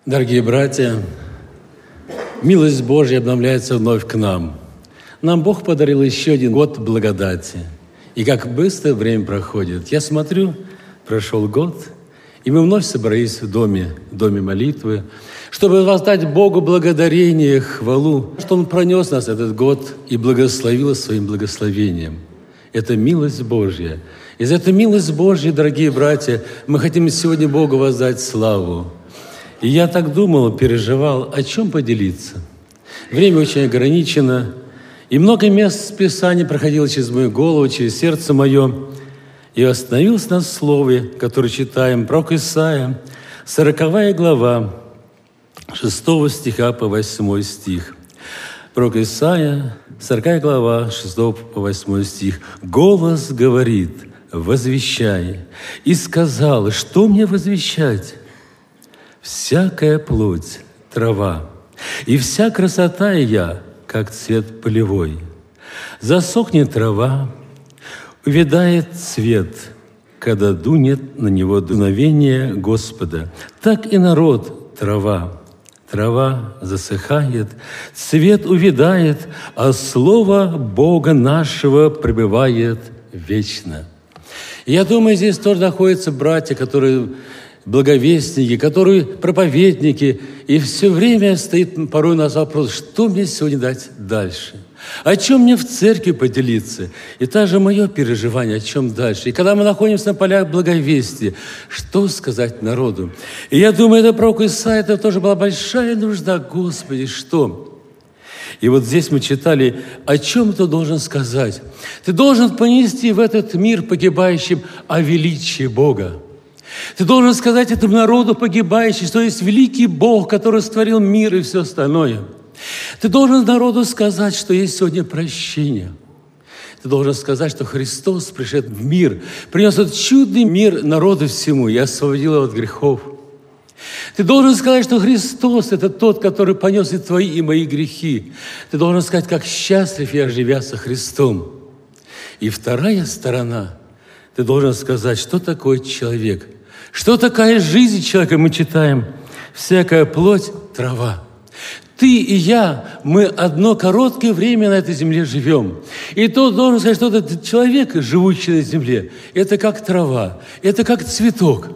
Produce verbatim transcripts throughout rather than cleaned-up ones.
Дорогие братья, милость Божья обновляется вновь к нам. Нам Бог подарил еще один год благодати. И как быстро время проходит. Я смотрю, прошел год, и мы вновь собрались в доме, в доме молитвы, чтобы воздать Богу благодарение, хвалу, что Он пронес нас этот год и благословил своим благословением. Это милость Божья. И за эту милость Божью, дорогие братья, мы хотим сегодня Богу воздать славу. И я так думал, переживал, о чем поделиться. Время очень ограничено, и много мест Писания проходило через мою голову, через сердце мое. И остановился на слове, которое читаем, пророк Исаия, сороковая глава, шестого стиха по восьмой стих. Пророк Исаия, сороковая глава, шестого по восьмой стих. «Голос говорит, возвещай, и сказал, что мне возвещать? Всякая плоть – трава, и вся красота ее, как цвет полевой. Засохнет трава, увядает цвет, когда дунет на него дуновение Господа. Так и народ – трава. Трава засыхает, цвет увядает, а слово Бога нашего пребывает вечно». И я думаю, здесь тоже находятся братья, которые благовестники, которые проповедники, и все время стоит порой у нас вопрос, что мне сегодня дать дальше? О чем мне в церкви поделиться? И также мое переживание, о чем дальше. И когда мы находимся на полях благовестия, что сказать народу? И я думаю, это пророк Исаия, это тоже была большая нужда. Господи, что? И вот здесь мы читали, о чем ты должен сказать. Ты должен понести в этот мир погибающим о величии Бога. Ты должен сказать этому народу погибающему, что есть великий Бог, который сотворил мир и все остальное. Ты должен народу сказать, что есть сегодня прощение. Ты должен сказать, что Христос пришел в мир, принес этот чудный мир народу всему и освободил его от грехов. Ты должен сказать, что Христос – это тот, который понес и твои, и мои грехи. Ты должен сказать, как счастлив я, живя со Христом. И вторая сторона – ты должен сказать, что такое человек. Что такая жизнь человека, мы читаем. Всякая плоть – трава. Ты и я, мы одно короткое время на этой земле живем. И тот должен сказать, что этот человек, живущий на земле, это как трава, это как цветок.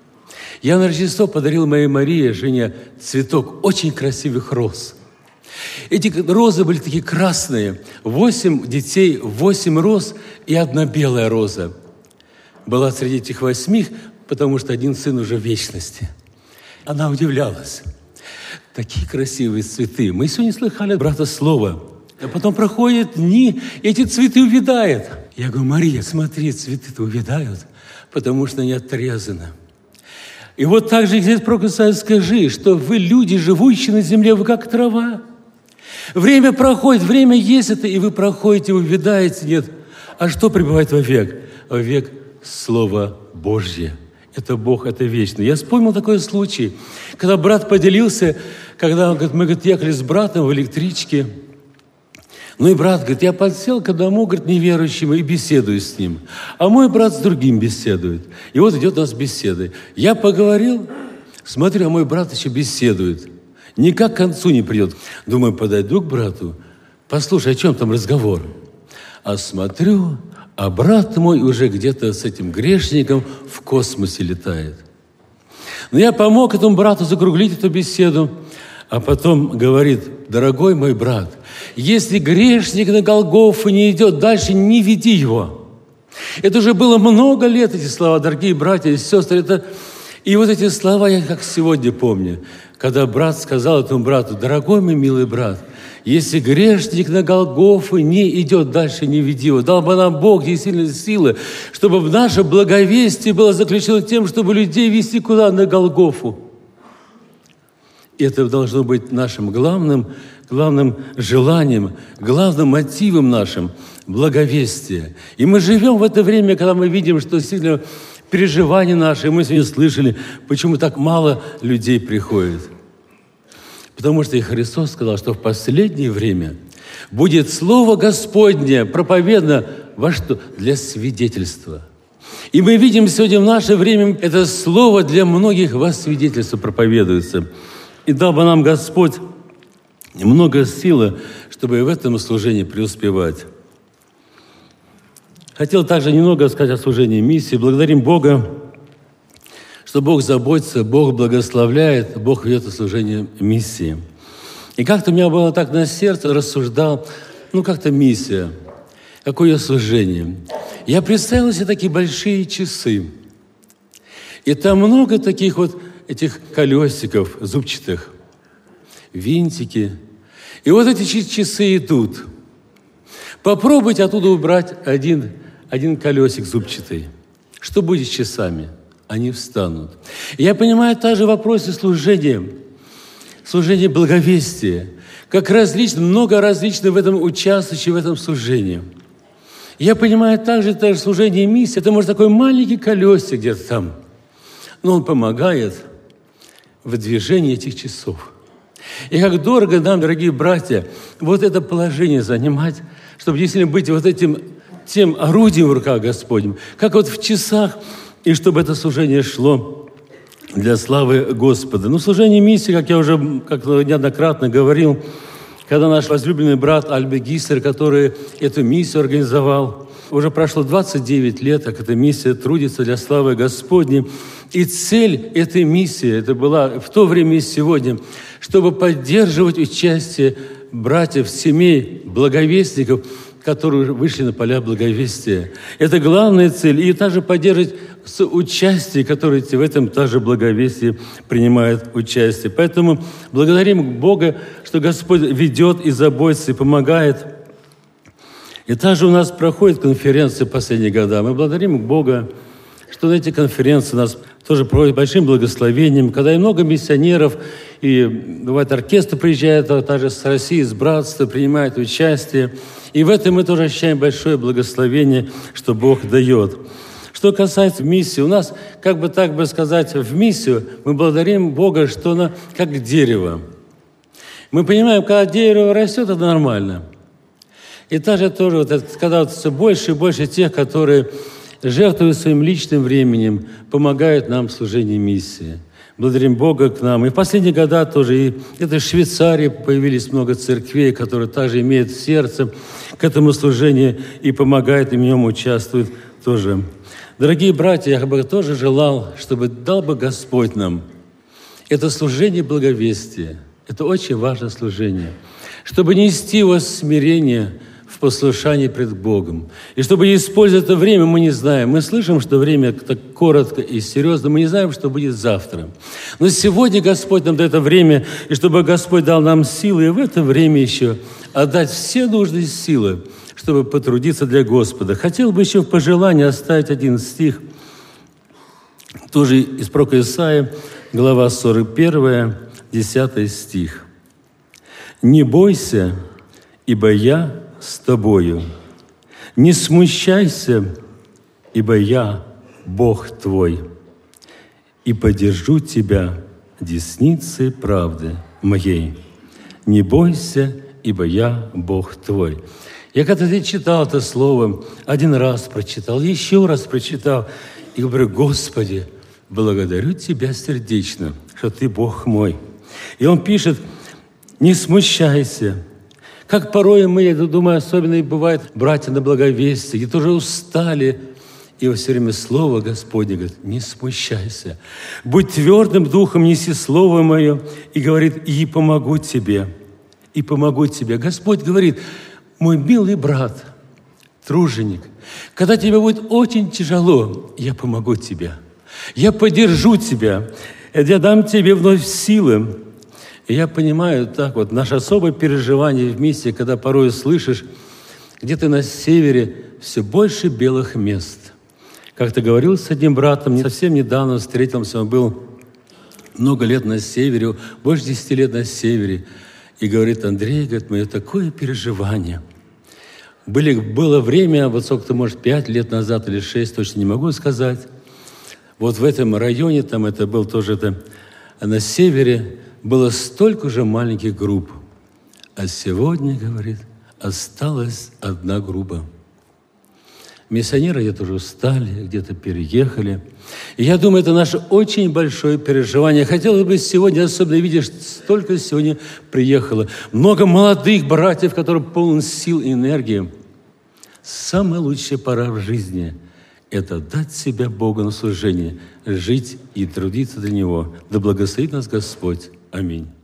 Я на Рождество подарил моей Марии, жене, цветок очень красивых роз. Эти розы были такие красные. Восемь детей, восемь роз и одна белая роза. Была среди этих восьми, потому что один сын уже в вечности. Она удивлялась. Такие красивые цветы. Мы сегодня слыхали от брата слово. А потом проходят дни, и эти цветы увядают. Я говорю, Мария, смотри, цветы-то увядают, потому что они отрезаны. И вот так же здесь пророк Исаия, скажи, что вы, люди, живущие на земле, вы как трава. Время проходит, время есть это, и вы проходите, увядаете. Нет. А что пребывает вовек? Вовек Слово Божье. Это Бог, это вечно. Я вспомнил такой случай, когда брат поделился, когда говорит, мы говорит, ехали с братом в электричке. Ну и брат говорит, я подсел к одному, говорит, неверующему и беседую с ним. А мой брат с другим беседует. И вот идет у нас беседа. Я поговорил, смотрю, а мой брат еще беседует. Никак к концу не придет. Думаю, подойду к брату, послушай, о чем там разговор. А смотрю, а брат мой уже где-то с этим грешником в космосе летает. Но я помог этому брату закруглить эту беседу, а потом говорит, дорогой мой брат, если грешник на Голгофу не идет дальше, не веди его. Это уже было много лет, эти слова, дорогие братья и сестры. Это... И вот эти слова я как сегодня помню, когда брат сказал этому брату, дорогой мой милый брат, если грешник на Голгофу не идет дальше, не веди его. Дал бы нам Бог действительно силы, чтобы наше благовестие было заключено тем, чтобы людей вести куда? На Голгофу. И это должно быть нашим главным, главным желанием, главным мотивом нашим – благовестие. И мы живем в это время, когда мы видим, что действительно переживания наши, мы сегодня слышали, почему так мало людей приходит. Потому что и Христос сказал, что в последнее время будет Слово Господне проповедано во что? Для свидетельства. И И мы видим сегодня в наше время, это слово для многих во свидетельство проповедуется. И дал бы нам Господь много силы, чтобы в этом служении преуспевать. Хотел также немного сказать о служении миссии. Благодарим Бога, что Бог заботится, Бог благословляет, Бог ведет это служение миссии. И как-то у меня было так на сердце, рассуждал, ну как-то миссия, какое служение. Я представил себе такие большие часы. И там много таких вот этих колесиков зубчатых, винтики. И вот эти часы идут. Попробуйте оттуда убрать один, один колесик зубчатый. Что будет с часами? Они встанут. И я понимаю также в вопросе служения, служения благовестия, как различно, много различных в этом участвующих в этом служении. Я понимаю также, также служение миссии, это может такой маленький колесик где-то там, но он помогает в движении этих часов. И как дорого нам, дорогие братья, вот это положение занимать, чтобы действительно быть вот этим тем орудием в руках Господнем, как вот в часах, и чтобы это служение шло для славы Господа. Ну, служение миссии, как я уже как неоднократно говорил, когда наш возлюбленный брат Альбе Гиссер, который эту миссию организовал, уже прошло двадцать девять лет, как эта миссия трудится для славы Господней. И цель этой миссии, это была в то время и сегодня, чтобы поддерживать участие братьев, семей, благовестников, которые вышли на поля благовестия. Это главная цель. И также поддерживать участие, которые в этом также благовестии принимают участие. Поэтому благодарим Бога, что Господь ведет и заботится, и помогает. И также у нас проходят конференции в последние годы. Мы благодарим Бога, что на эти конференции у нас тоже проходят большим благословением, когда и много миссионеров, и бывает оркестр приезжает, а также с России, с братства, принимает участие. И в этом мы тоже ощущаем большое благословение, что Бог дает. Что касается миссии, у нас, как бы так бы сказать, в миссию мы благодарим Бога, что она как дерево. Мы понимаем, когда дерево растет, это нормально. И также тоже, вот это, когда вот все больше и больше тех, которые жертвуют своим личным временем, помогают нам в служении миссии. Благодарим Бога к нам. И в последние годы тоже, и это в Швейцарии появились много церквей, которые также имеют сердце к этому служению и помогают, и в нем участвуют тоже. Дорогие братья, я бы тоже желал, чтобы дал бы Господь нам это служение благовестия. Это очень важное служение. Чтобы нести его смирение в послушании пред Богом. И чтобы использовать это время, мы не знаем. Мы слышим, что время так коротко и серьезно. Мы не знаем, что будет завтра. Но сегодня Господь нам дает это время, и чтобы Господь дал нам силы, и в это время еще отдать все нужные силы, чтобы потрудиться для Господа. Хотел бы еще в пожелании оставить один стих, тоже из пророка Исаии, глава сорок первая, десятый стих. «Не бойся, ибо я с тобою. Не смущайся, ибо я Бог твой, и поддержу тебя десницей правды моей. Не бойся, ибо я Бог твой». Я когда-то читал это слово, один раз прочитал, еще раз прочитал, и говорю: Господи, благодарю Тебя сердечно, что Ты Бог мой. И Он пишет: не смущайся. Как порой мы, я думаю, особенно и бывает, братья на благовестии, и тоже устали, и все время Слово Господне говорит: не смущайся. Будь твердым духом, неси Слово Мое, и говорит: и помогу тебе, и помогу тебе. Господь говорит: мой милый брат, труженик, когда тебе будет очень тяжело, я помогу тебе, я поддержу тебя, я дам тебе вновь силы. И я понимаю так вот, наше особое переживание вместе, когда порой слышишь, где-то на севере все больше белых мест. Как-то говорил с одним братом, не совсем недавно встретился, он был много лет на севере, больше десяти лет на севере. И говорит: Андрей, говорит, мое такое переживание. Были, было время, вот сколько-то, может, пять лет назад или шесть, точно не могу сказать. Вот в этом районе, там это был тоже это, на севере, было столько же маленьких групп. А сегодня, говорит, осталась одна группа. Миссионеры где-то уже устали, где-то переехали. И я думаю, это наше очень большое переживание. Хотелось бы сегодня, особенно видишь, столько сегодня приехало. Много молодых братьев, которые полны сил и энергии. Самая лучшая пора в жизни – это дать себя Богу на служение, жить и трудиться для Него. Да благословит нас Господь. Аминь.